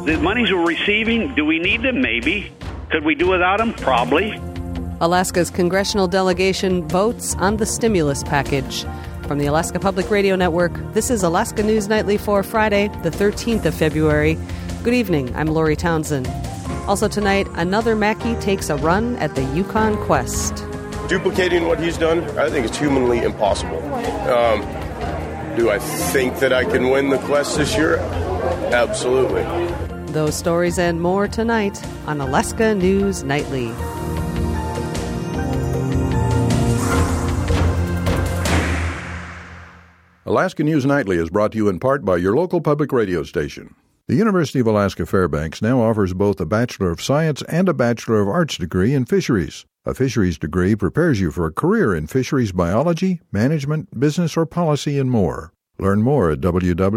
The monies we're receiving, do we need them? Maybe. Could we do without them? Probably. Alaska's congressional delegation votes on the stimulus package. From the Alaska Public Radio Network, this is Alaska News Nightly for Friday, the 13th of February. Good evening, I'm Lori Townsend. Also tonight, another Mackey takes a run at the Yukon Quest. Duplicating what he's done, I think it's humanly impossible. Do I think that I can win the Quest this year? Absolutely. Those stories and more tonight on Alaska News Nightly. Alaska News Nightly is brought to you in part by your local public radio station. The University of Alaska Fairbanks now offers both a Bachelor of Science and a Bachelor of Arts degree in fisheries. A fisheries degree prepares you for a career in fisheries biology, management, business, or policy, and more. Learn more at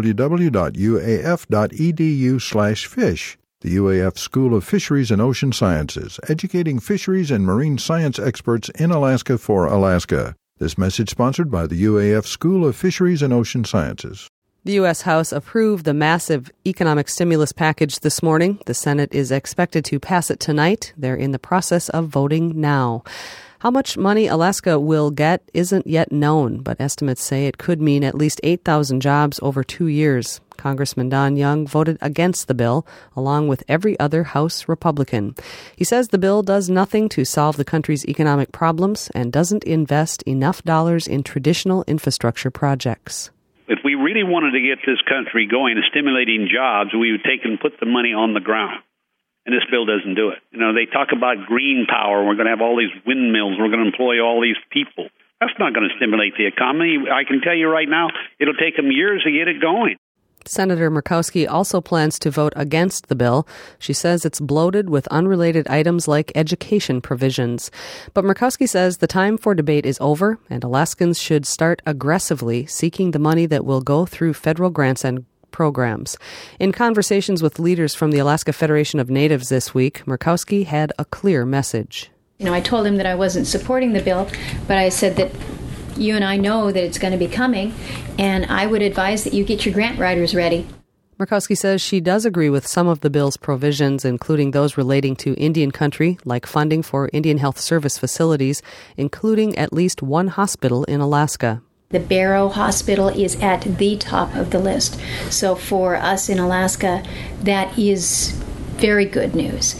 www.uaf.edu/fish. The UAF School of Fisheries and Ocean Sciences, educating fisheries and marine science experts in Alaska for Alaska. This message sponsored by the UAF School of Fisheries and Ocean Sciences. The U.S. House approved the massive economic stimulus package this morning. The Senate is expected to pass it tonight. They're in the process of voting now. How much money Alaska will get isn't yet known, but estimates say it could mean at least 8,000 jobs over 2 years. Congressman Don Young voted against the bill, along with every other House Republican. He says the bill does nothing to solve the country's economic problems and doesn't invest enough dollars in traditional infrastructure projects. If we really wanted to get this country going and stimulating jobs, we would take and put the money on the ground. And this bill doesn't do it. You know, they talk about green power. We're going to have all these windmills. We're going to employ all these people. That's not going to stimulate the economy. I can tell you right now, it'll take them years to get it going. Senator Murkowski also plans to vote against the bill. She says it's bloated with unrelated items like education provisions. But Murkowski says the time for debate is over, and Alaskans should start aggressively seeking the money that will go through federal grants and programs. In conversations with leaders from the Alaska Federation of Natives this week, Murkowski had a clear message. You know, I told him that I wasn't supporting the bill, but I said that you and I know that it's going to be coming, and I would advise that you get your grant writers ready. Murkowski says she does agree with some of the bill's provisions, including those relating to Indian country, like funding for Indian Health Service facilities, including at least one hospital in Alaska. The Barrow Hospital is at the top of the list. So for us in Alaska, that is very good news.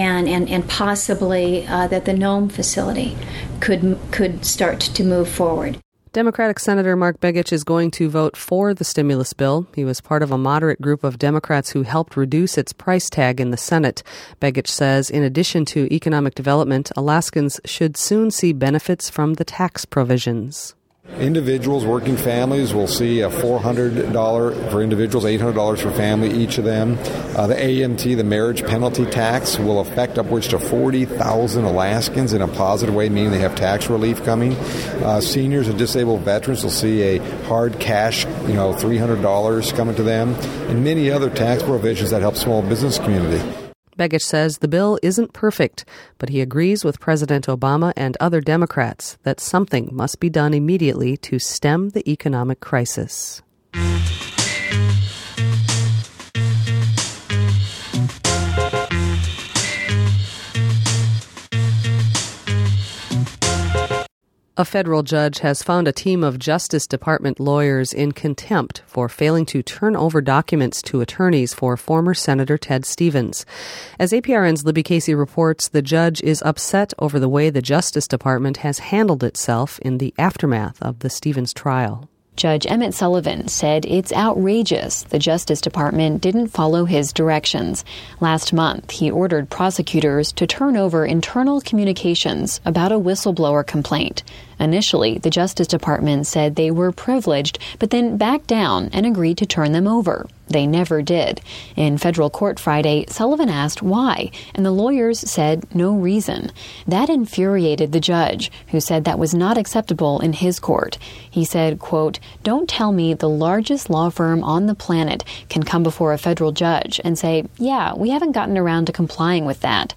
And possibly that the Nome facility could start to move forward. Democratic Senator Mark Begich is going to vote for the stimulus bill. He was part of a moderate group of Democrats who helped reduce its price tag in the Senate. Begich says in addition to economic development, Alaskans should soon see benefits from the tax provisions. Individuals, working families will see a $400 for individuals, $800 for family, each of them. The AMT, the marriage penalty tax, will affect upwards to 40,000 Alaskans in a positive way, meaning they have tax relief coming. Seniors and disabled veterans will see a hard cash, $300 coming to them, and many other tax provisions that help small business community. Begich says the bill isn't perfect, but he agrees with President Obama and other Democrats that something must be done immediately to stem the economic crisis. A federal judge has found a team of Justice Department lawyers in contempt for failing to turn over documents to attorneys for former Senator Ted Stevens. As APRN's Libby Casey reports, the judge is upset over the way the Justice Department has handled itself in the aftermath of the Stevens trial. Judge Emmett Sullivan said it's outrageous the Justice Department didn't follow his directions. Last month, he ordered prosecutors to turn over internal communications about a whistleblower complaint. Initially, the Justice Department said they were privileged, but then backed down and agreed to turn them over. They never did. In federal court Friday, Sullivan asked why, and the lawyers said no reason. That infuriated the judge, who said that was not acceptable in his court. He said, quote, "Don't tell me the largest law firm on the planet can come before a federal judge and say, yeah, we haven't gotten around to complying with that."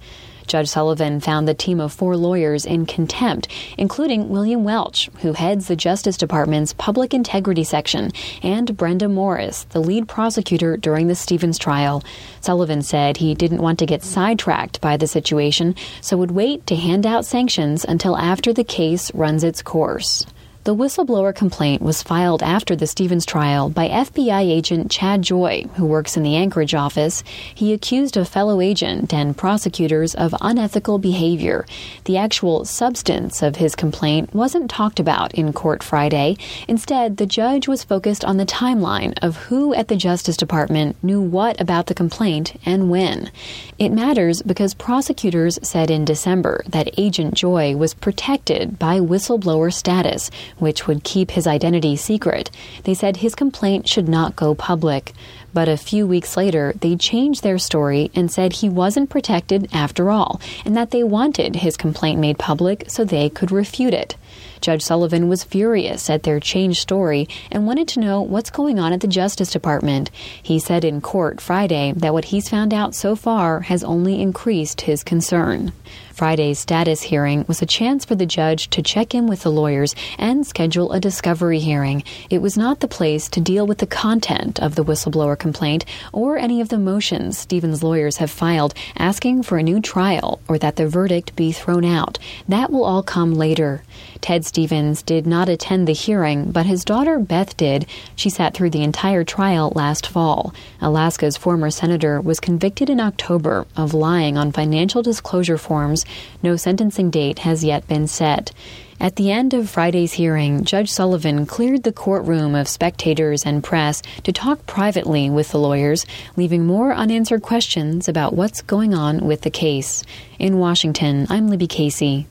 Judge Sullivan found the team of 4 lawyers in contempt, including William Welch, who heads the Justice Department's Public Integrity Section, and Brenda Morris, the lead prosecutor during the Stevens trial. Sullivan said he didn't want to get sidetracked by the situation, so would wait to hand out sanctions until after the case runs its course. The whistleblower complaint was filed after the Stevens trial by FBI agent Chad Joy, who works in the Anchorage office. He accused a fellow agent and prosecutors of unethical behavior. The actual substance of his complaint wasn't talked about in court Friday. Instead, the judge was focused on the timeline of who at the Justice Department knew what about the complaint and when. It matters because prosecutors said in December that Agent Joy was protected by whistleblower status, which would keep his identity secret. They said his complaint should not go public. But a few weeks later, they changed their story and said he wasn't protected after all, and that they wanted his complaint made public so they could refute it. Judge Sullivan was furious at their changed story and wanted to know what's going on at the Justice Department. He said in court Friday that what he's found out so far has only increased his concern. Friday's status hearing was a chance for the judge to check in with the lawyers and schedule a discovery hearing. It was not the place to deal with the content of the whistleblower complaint or any of the motions Stevens' lawyers have filed asking for a new trial or that the verdict be thrown out. That will all come later. Ted Stevens did not attend the hearing, but his daughter Beth did. She sat through the entire trial last fall. Alaska's former senator was convicted in October of lying on financial disclosure forms. No sentencing date has yet been set. At the end of Friday's hearing, Judge Sullivan cleared the courtroom of spectators and press to talk privately with the lawyers, leaving more unanswered questions about what's going on with the case. In Washington, I'm Libby Casey.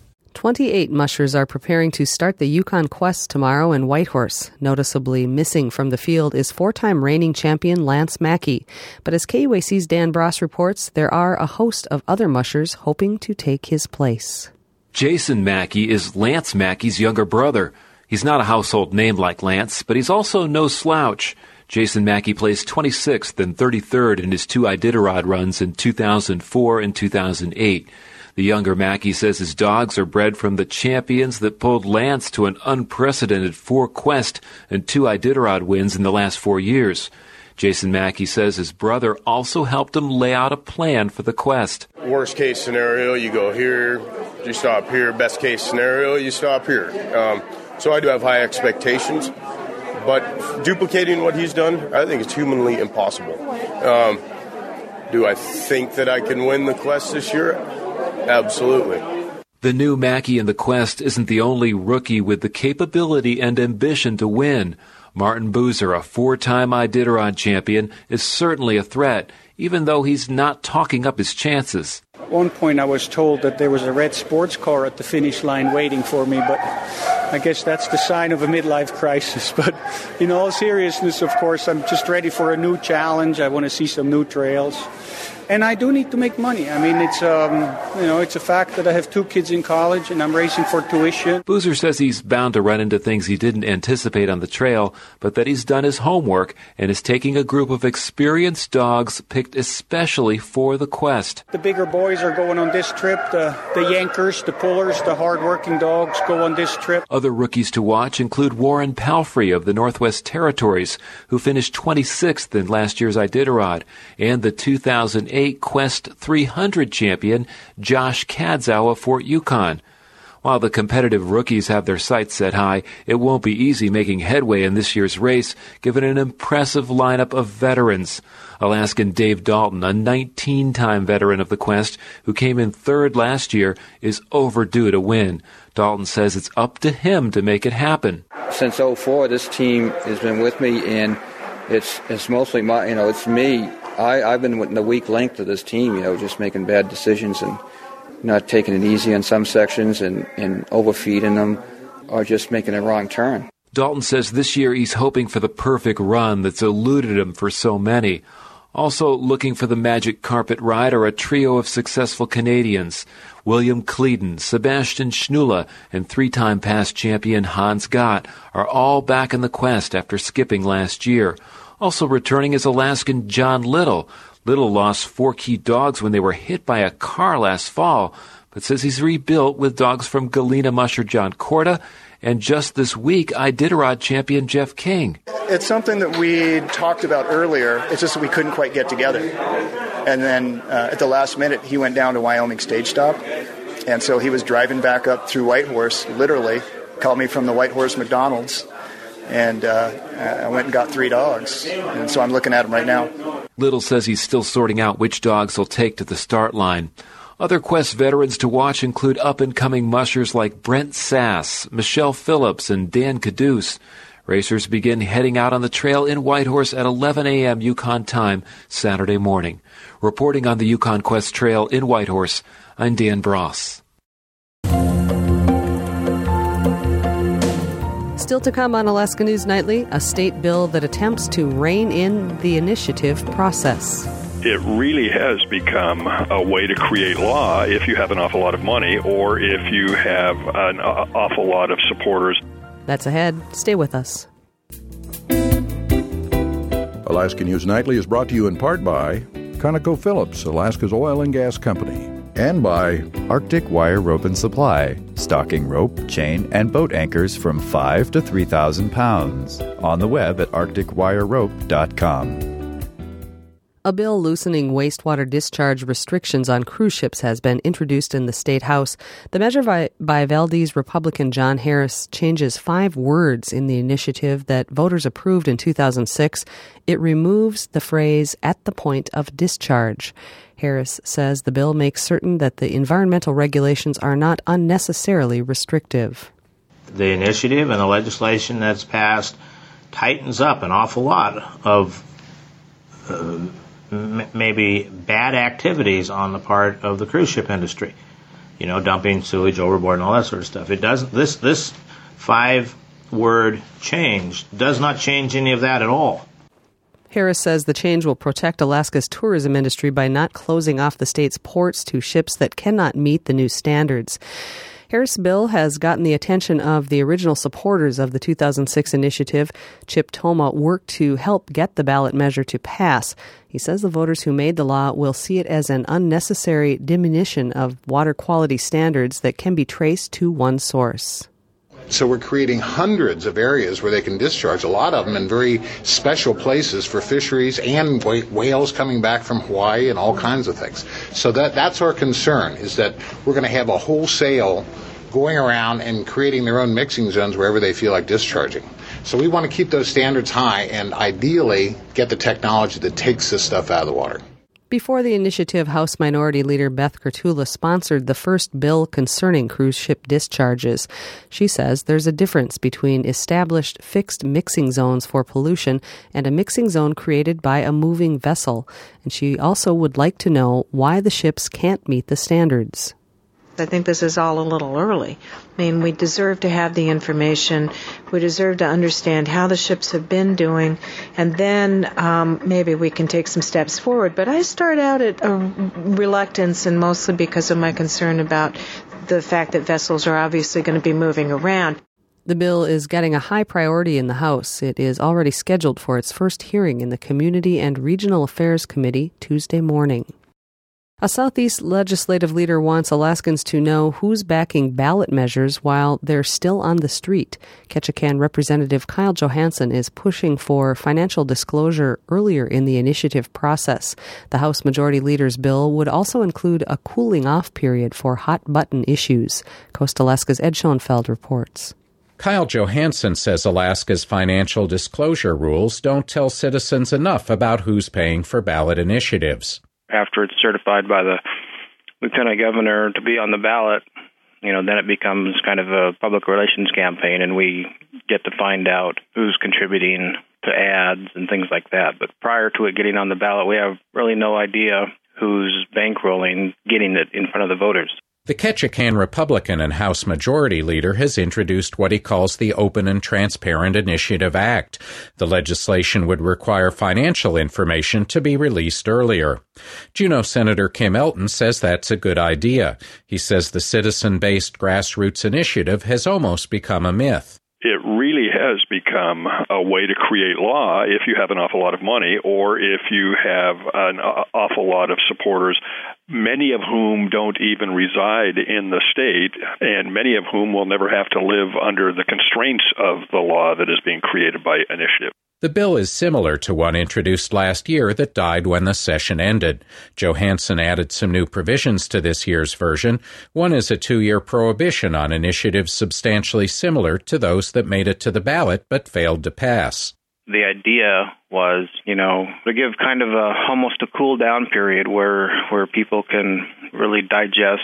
28 mushers are preparing to start the Yukon Quest tomorrow in Whitehorse. Noticeably missing from the field is 4-time reigning champion Lance Mackey. But as KUAC's Dan Bross reports, there are a host of other mushers hoping to take his place. Jason Mackey is Lance Mackey's younger brother. He's not a household name like Lance, but he's also no slouch. Jason Mackey placed 26th and 33rd in his 2 Iditarod runs in 2004 and 2008. The younger Mackey says his dogs are bred from the champions that pulled Lance to an unprecedented 4 Quest and 2 Iditarod wins in the last 4 years. Jason Mackey says his brother also helped him lay out a plan for the Quest. Worst case scenario, you go here, you stop here. Best case scenario, you stop here. So I do have high expectations, but duplicating what he's done, I think it's humanly impossible. Do I think that I can win the Quest this year? Absolutely. The new Mackey in the Quest isn't the only rookie with the capability and ambition to win. Martin Boozer, a 4-time Iditarod champion, is certainly a threat, even though he's not talking up his chances. At one point I was told that there was a red sports car at the finish line waiting for me, but I guess that's the sign of a midlife crisis. But in all seriousness, of course, I'm just ready for a new challenge. I want to see some new trails. And I do need to make money. I mean, it's a fact that I have 2 kids in college and I'm raising for tuition. Boozer says he's bound to run into things he didn't anticipate on the trail, but that he's done his homework and is taking a group of experienced dogs picked especially for the Quest. The bigger boys are going on this trip. The yankers, the pullers, the hard-working dogs go on this trip. Other rookies to watch include Warren Palfrey of the Northwest Territories, who finished 26th in last year's Iditarod, and the 2008 Quest 300 champion Josh Kadzow of Fort Yukon. While the competitive rookies have their sights set high, it won't be easy making headway in this year's race, given an impressive lineup of veterans. Alaskan Dave Dalton, a 19-time veteran of the Quest, who came in 3rd last year, is overdue to win. Dalton says it's up to him to make it happen. Since 2004, this team has been with me, and it's mostly it's me. I've been the weak link to this team, just making bad decisions and not taking it easy on some sections and overfeeding them or just making a wrong turn. Dalton says this year he's hoping for the perfect run that's eluded him for so many. Also looking for the magic carpet ride are a trio of successful Canadians. William Cleeden, Sebastian Schnula, and 3-time past champion Hans Gott are all back in the Quest after skipping last year. Also returning is Alaskan John Little. Little lost 4 key dogs when they were hit by a car last fall, but says he's rebuilt with dogs from Galena musher John Corda and just this week, Iditarod champion Jeff King. It's something that we talked about earlier. It's just that we couldn't quite get together. And then at the last minute, he went down to Wyoming Stage Stop. And so he was driving back up through Whitehorse, literally, called me from the Whitehorse McDonald's. And I went and got 3 dogs. And so I'm looking at them right now. Little says he's still sorting out which dogs he'll take to the start line. Other Quest veterans to watch include up-and-coming mushers like Brent Sass, Michelle Phillips, and Dan Caduce. Racers begin heading out on the trail in Whitehorse at 11 a.m. Yukon time Saturday morning. Reporting on the Yukon Quest Trail in Whitehorse, I'm Dan Bross. Still to come on Alaska News Nightly, a state bill that attempts to rein in the initiative process. It really has become a way to create law if you have an awful lot of money or if you have an awful lot of supporters. That's ahead. Stay with us. Alaska News Nightly is brought to you in part by ConocoPhillips, Alaska's oil and gas company, and by Arctic Wire Rope and Supply, stocking rope, chain, and boat anchors from 5 to 3,000 pounds. On the web at arcticwirerope.com. A bill loosening wastewater discharge restrictions on cruise ships has been introduced in the State House. The measure by Valdez Republican John Harris changes 5 words in the initiative that voters approved in 2006. It removes the phrase, "at the point of discharge." Harris says the bill makes certain that the environmental regulations are not unnecessarily restrictive. The initiative and the legislation that's passed tightens up an awful lot of maybe bad activities on the part of the cruise ship industry, dumping sewage overboard and all that sort of stuff. It doesn't. This 5-word change does not change any of that at all. Harris says the change will protect Alaska's tourism industry by not closing off the state's ports to ships that cannot meet the new standards. Harris' bill has gotten the attention of the original supporters of the 2006 initiative. Chip Toma worked to help get the ballot measure to pass. He says the voters who made the law will see it as an unnecessary diminution of water quality standards that can be traced to one source. So we're creating hundreds of areas where they can discharge, a lot of them in very special places for fisheries and whales coming back from Hawaii and all kinds of things. So that's our concern, is that we're going to have a wholesale going around and creating their own mixing zones wherever they feel like discharging. So we want to keep those standards high and ideally get the technology that takes this stuff out of the water. Before the initiative, House Minority Leader Beth Kurtula sponsored the first bill concerning cruise ship discharges. She says there's a difference between established fixed mixing zones for pollution and a mixing zone created by a moving vessel. And she also would like to know why the ships can't meet the standards. I think this is all a little early. I mean, we deserve to have the information. We deserve to understand how the ships have been doing, and then maybe we can take some steps forward. But I start out at a reluctance, and mostly because of my concern about the fact that vessels are obviously going to be moving around. The bill is getting a high priority in the House. It is already scheduled for its first hearing in the Community and Regional Affairs Committee Tuesday morning. A Southeast legislative leader wants Alaskans to know who's backing ballot measures while they're still on the street. Ketchikan Representative Kyle Johansson is pushing for financial disclosure earlier in the initiative process. The House Majority Leader's bill would also include a cooling-off period for hot-button issues. Coast Alaska's Ed Schoenfeld reports. Kyle Johansson says Alaska's financial disclosure rules don't tell citizens enough about who's paying for ballot initiatives. After it's certified by the lieutenant governor to be on the ballot, then it becomes kind of a public relations campaign, and we get to find out who's contributing to ads and things like that. But prior to it getting on the ballot, we have really no idea who's bankrolling getting it in front of the voters. The Ketchikan Republican and House Majority Leader has introduced what he calls the Open and Transparent Initiative Act. The legislation would require financial information to be released earlier. Juneau Senator Kim Elton says that's a good idea. He says the citizen-based grassroots initiative has almost become a myth. it really has become a way to create law if you have an awful lot of money or if you have an awful lot of supporters, many of whom don't even reside in the state, and many of whom will never have to live under the constraints of the law that is being created by initiative. The bill is similar to one introduced last year that died when the session ended. Johansson added some new provisions to this year's version. One is a 2-year prohibition on initiatives substantially similar to those that made it to the ballot but failed to pass. The idea was, to give kind of almost a cool down period where people can really digest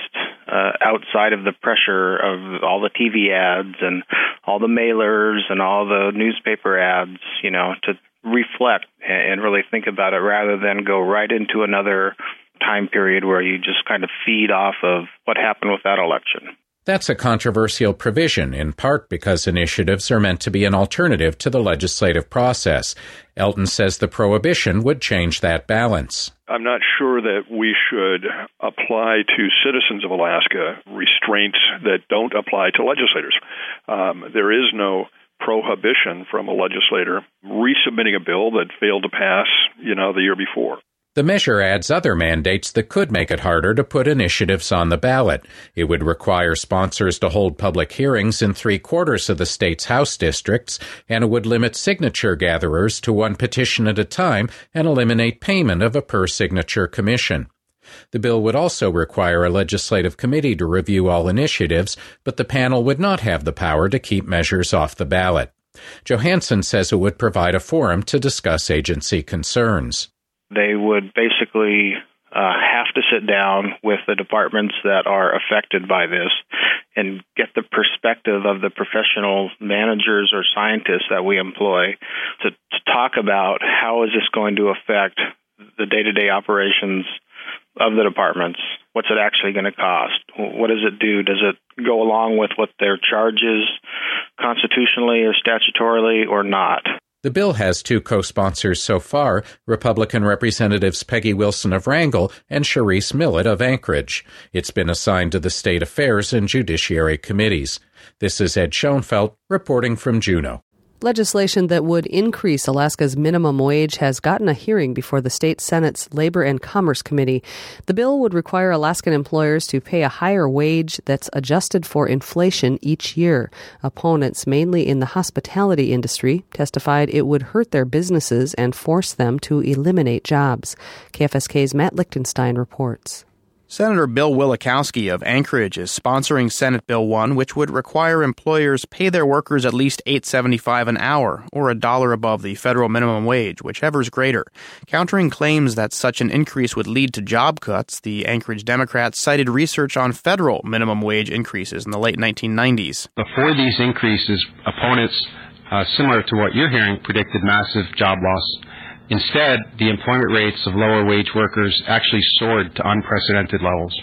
outside of the pressure of all the TV ads and all the mailers and all the newspaper ads, to reflect and really think about it rather than go right into another time period where you just kind of feed off of what happened with that election. That's a controversial provision, in part because initiatives are meant to be an alternative to the legislative process. Elton says the prohibition would change that balance. I'm not sure that we should apply to citizens of Alaska restraints that don't apply to legislators. There is no prohibition from a legislator resubmitting a bill that failed to pass, the year before. The measure adds other mandates that could make it harder to put initiatives on the ballot. It would require sponsors to hold public hearings in 3/4 of the state's House districts, and it would limit signature gatherers to one petition at a time and eliminate payment of a per-signature commission. The bill would also require a legislative committee to review all initiatives, but the panel would not have the power to keep measures off the ballot. Johansson says it would provide a forum to discuss agency concerns. They would basically have to sit down with the departments that are affected by this and get the perspective of the professional managers or scientists that we employ to talk about how is this going to affect the day-to-day operations of the departments. What's it actually going to cost? What does it do? Does it go along with what their charge is constitutionally or statutorily or not? The bill has 2 co-sponsors so far, Republican Representatives Peggy Wilson of Wrangell and Sharice Millett of Anchorage. It's been assigned to the State Affairs and Judiciary Committees. This is Ed Schoenfeld reporting from Juneau. Legislation that would increase Alaska's minimum wage has gotten a hearing before the state Senate's Labor and Commerce Committee. The bill would require Alaskan employers to pay a higher wage that's adjusted for inflation each year. Opponents, mainly in the hospitality industry, testified it would hurt their businesses and force them to eliminate jobs. KFSK's Matt Lichtenstein reports. Senator Bill Wielechowski of Anchorage is sponsoring Senate Bill 1, which would require employers pay their workers at least $8.75 an hour, or $1 above the federal minimum wage, whichever is greater. Countering claims that such an increase would lead to job cuts, the Anchorage Democrats cited research on federal minimum wage increases in the late 1990s. Before these increases, opponents, similar to what you're hearing, predicted massive job loss. Instead, the employment rates of lower wage workers actually soared to unprecedented levels.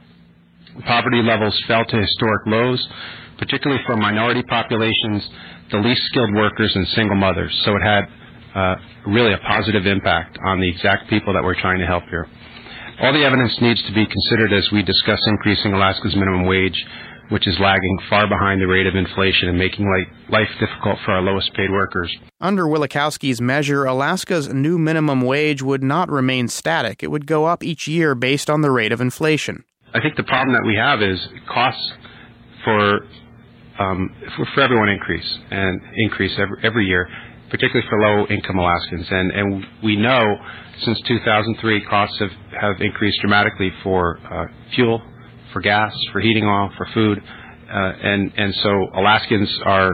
Poverty levels fell to historic lows, particularly for minority populations, the least skilled workers, and single mothers. So it had really a positive impact on the exact people that we're trying to help here. All the evidence needs to be considered as we discuss increasing Alaska's minimum wage, which is lagging far behind the rate of inflation and making life difficult for our lowest paid workers. Under Wielechowski's measure, Alaska's new minimum wage would not remain static. It would go up each year based on the rate of inflation. I think the problem that we have is costs for everyone increase every year, particularly for low-income Alaskans. And we know since 2003 costs have increased dramatically for fuel, for gas, for heating oil, for food, and so Alaskans are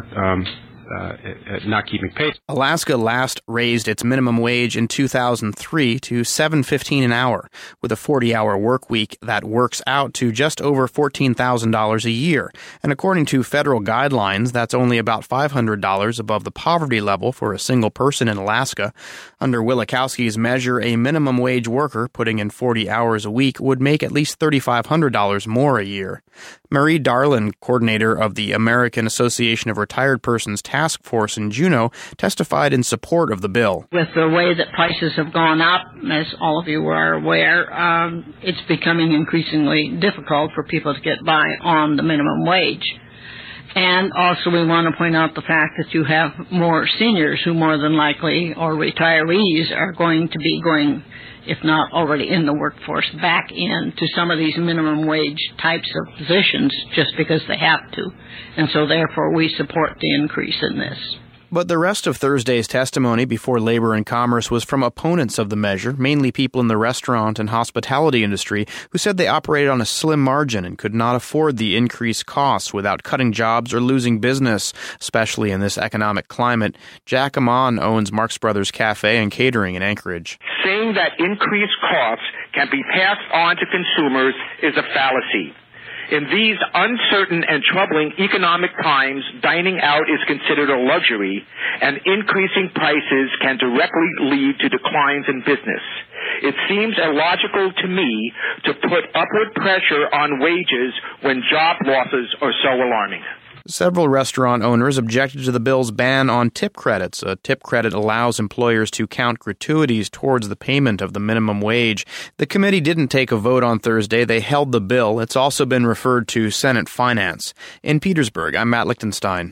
not keeping pace. Alaska last raised its minimum wage in 2003 to $7.15 an hour, with a 40-hour work week that works out to just over $14,000 a year. And according to federal guidelines, that's only about $500 above the poverty level for a single person in Alaska. Under Wielechowski's measure, a minimum wage worker putting in 40 hours a week would make at least $3,500 more a year. Marie Darlin, coordinator of the American Association of Retired Persons Task Force in Juneau, testified in support of the bill. With the way that prices have gone up, as all of you are aware, it's becoming increasingly difficult for people to get by on the minimum wage. And also we want to point out the fact that you have more seniors who more than likely, or retirees, are going to be going, if not already in the workforce, back into some of these minimum wage types of positions just because they have to. And so therefore we support the increase in this. But the rest of Thursday's testimony before Labor and Commerce was from opponents of the measure, mainly people in the restaurant and hospitality industry, who said they operated on a slim margin and could not afford the increased costs without cutting jobs or losing business, especially in this economic climate. Jack Amon owns Marx Brothers Cafe and Catering in Anchorage. Saying that increased costs can be passed on to consumers is a fallacy. In these uncertain and troubling economic times, dining out is considered a luxury, and increasing prices can directly lead to declines in business. It seems illogical to me to put upward pressure on wages when job losses are so alarming. Several restaurant owners objected to the bill's ban on tip credits. A tip credit allows employers to count gratuities towards the payment of the minimum wage. The committee didn't take a vote on Thursday. They held the bill. It's also been referred to Senate Finance. In Petersburg, I'm Matt Lichtenstein.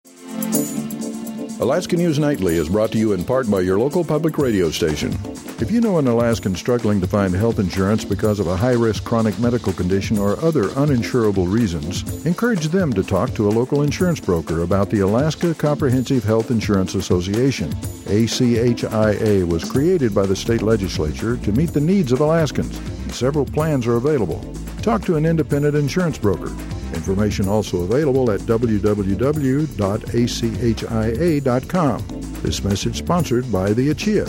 Alaska News Nightly is brought to you in part by your local public radio station. If you know an Alaskan struggling to find health insurance because of a high-risk chronic medical condition or other uninsurable reasons, encourage them to talk to a local insurance broker about the Alaska Comprehensive Health Insurance Association. ACHIA was created by the state legislature to meet the needs of Alaskans, and several plans are available. Talk to an independent insurance broker. Information also available at www.achia.com. This message sponsored by the ACHIA.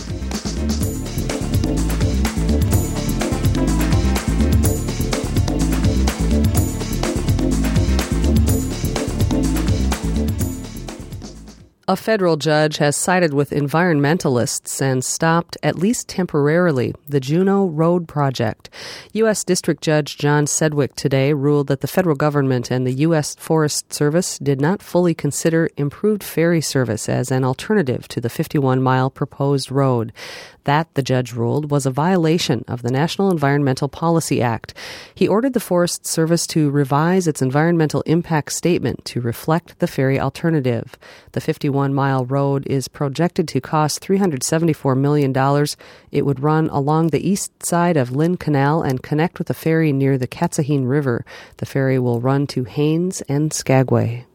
A federal judge has sided with environmentalists and stopped, at least temporarily, the Juneau Road project. U.S. District Judge John Sedgwick today ruled that the federal government and the U.S. Forest Service did not fully consider improved ferry service as an alternative to the 51-mile proposed road. That, the judge ruled, was a violation of the National Environmental Policy Act. He ordered the Forest Service to revise its environmental impact statement to reflect the ferry alternative. The 51-mile road is projected to cost $374 million. It would run along the east side of Lynn Canal and connect with a ferry near the Katsahine River. The ferry will run to Haines and Skagway.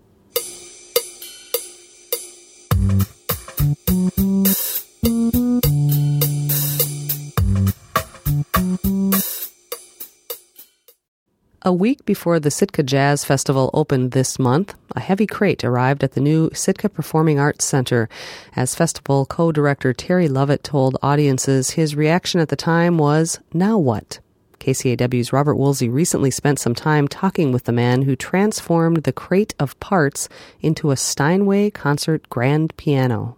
A week before the Sitka Jazz Festival opened this month, a heavy crate arrived at the new Sitka Performing Arts Center. As festival co-director Terry Lovett told audiences, his reaction at the time was, "Now what?" KCAW's Robert Woolsey recently spent some time talking with the man who transformed the crate of parts into a Steinway concert grand piano.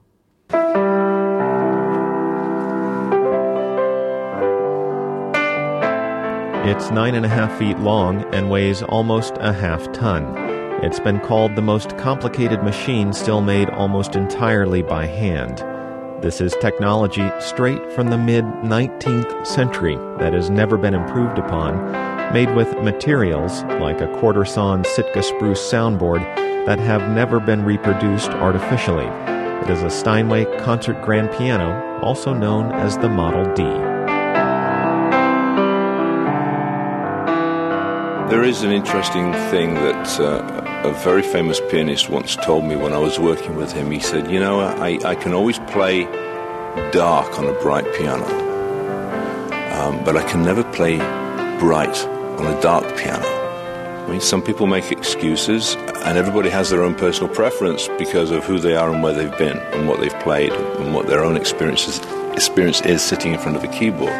It's 9.5 feet long and weighs almost a half ton. It's been called the most complicated machine still made almost entirely by hand. This is technology straight from the mid-19th century that has never been improved upon, made with materials like a quarter-sawn Sitka spruce soundboard that have never been reproduced artificially. It is a Steinway concert grand piano, also known as the Model D. There is an interesting thing that a very famous pianist once told me when I was working with him. He said, you know, I can always play dark on a bright piano, but I can never play bright on a dark piano. I mean, some people make excuses, and everybody has their own personal preference because of who they are and where they've been and what they've played and what their own experience is sitting in front of a keyboard.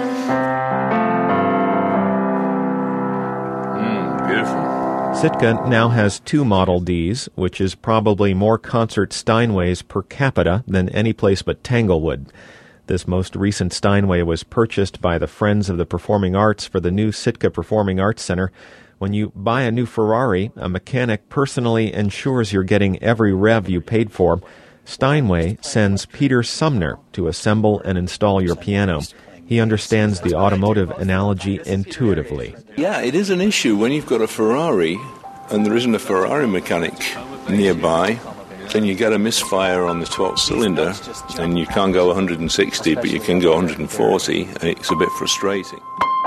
Sitka now has 2 Model Ds, which is probably more concert Steinways per capita than any place but Tanglewood. This most recent Steinway was purchased by the Friends of the Performing Arts for the new Sitka Performing Arts Center. When you buy a new Ferrari, a mechanic personally ensures you're getting every rev you paid for. Steinway sends Peter Sumner to assemble and install your piano. He understands the automotive analogy intuitively. Yeah, it is an issue when you've got a Ferrari and there isn't a Ferrari mechanic nearby, then you get a misfire on the 12th cylinder, and you can't go 160, but you can go 140, and it's a bit frustrating.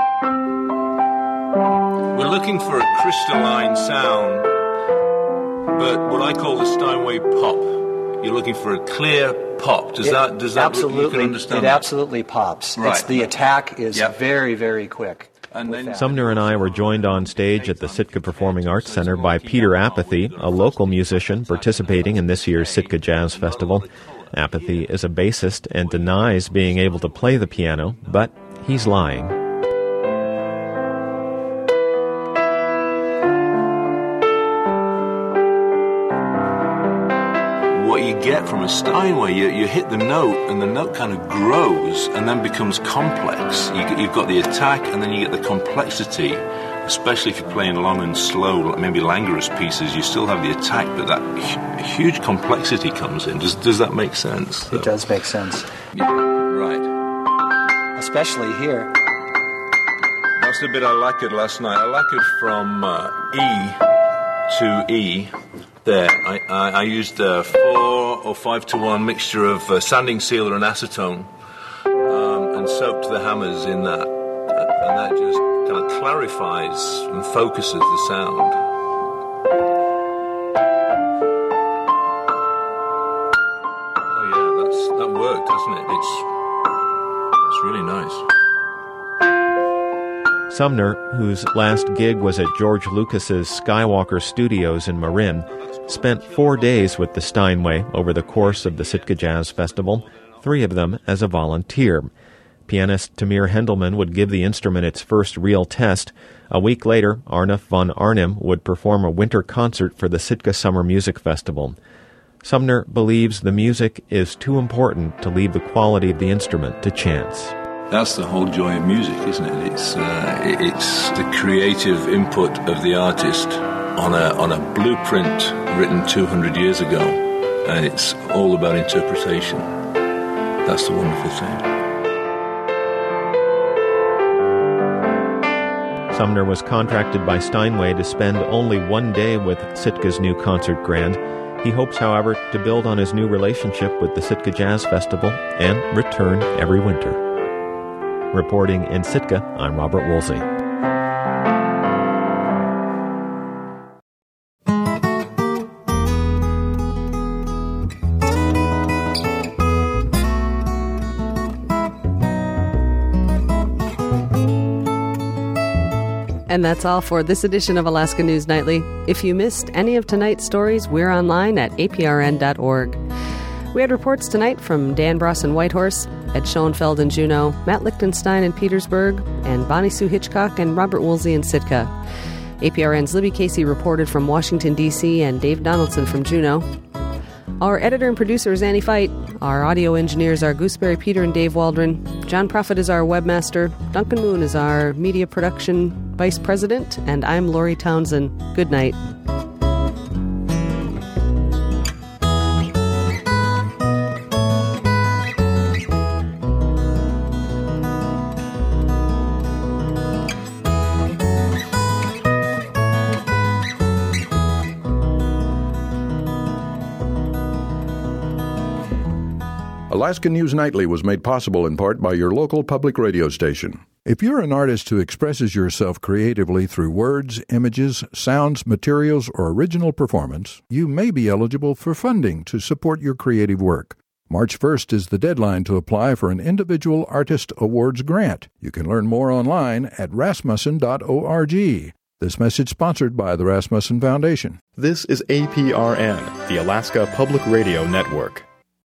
We're looking for a crystalline sound, but what I call the Steinway pop. You're looking for a clear pop. Does that absolutely, you can understand it absolutely pops. Right. The attack is very, very quick. Sumner and I were joined on stage at the Sitka Performing Arts Center by Peter Apathy, a local musician participating in this year's Sitka Jazz Festival. Apathy is a bassist and denies being able to play the piano, but he's lying. What you get from a Steinway, you hit the note, and the note kind of grows and then becomes complex. You've got the attack, and then you get the complexity, especially if you're playing long and slow, maybe languorous pieces. You still have the attack, but that huge complexity comes in. Does that make sense? It does make sense. Yeah, right. Especially here. That's the bit I lacquered last night. I lacquered from E to E. There, I used a 4 or 5-to-1 mixture of sanding sealer and acetone, and soaked the hammers in that, and that just kind of clarifies and focuses the sound. Oh yeah, that worked, hasn't it? It's really nice. Sumner, whose last gig was at George Lucas's Skywalker Studios in Marin, spent 4 days with the Steinway over the course of the Sitka Jazz Festival, 3 of them as a volunteer. Pianist Tamir Hendelman would give the instrument its first real test. A week later, Arnulf von Arnim would perform a winter concert for the Sitka Summer Music Festival. Sumner believes the music is too important to leave the quality of the instrument to chance. That's the whole joy of music, isn't it? It's the creative input of the artist on a blueprint written 200 years ago, and it's all about interpretation. That's the wonderful thing. Sumner was contracted by Steinway to spend only 1 day with Sitka's new concert grand. He hopes, however, to build on his new relationship with the Sitka Jazz Festival and return every winter. Reporting in Sitka, I'm Robert Woolsey. And that's all for this edition of Alaska News Nightly. If you missed any of tonight's stories, we're online at aprn.org. We had reports tonight from Dan Bross in Whitehorse, Ed Schoenfeld in Juneau, Matt Lichtenstein in Petersburg, and Bonnie Sue Hitchcock and Robert Woolsey in Sitka. APRN's Libby Casey reported from Washington, D.C., and Dave Donaldson from Juneau. Our editor and producer is Annie Fite. Our audio engineers are Gooseberry Peter and Dave Waldron. John Prophet is our webmaster. Duncan Moon is our media production vice president. And I'm Lori Townsend. Good night. Alaska News Nightly was made possible in part by your local public radio station. If you're an artist who expresses yourself creatively through words, images, sounds, materials, or original performance, you may be eligible for funding to support your creative work. March 1st is the deadline to apply for an Individual Artist Awards grant. You can learn more online at rasmussen.org. This message sponsored by the Rasmussen Foundation. This is APRN, the Alaska Public Radio Network.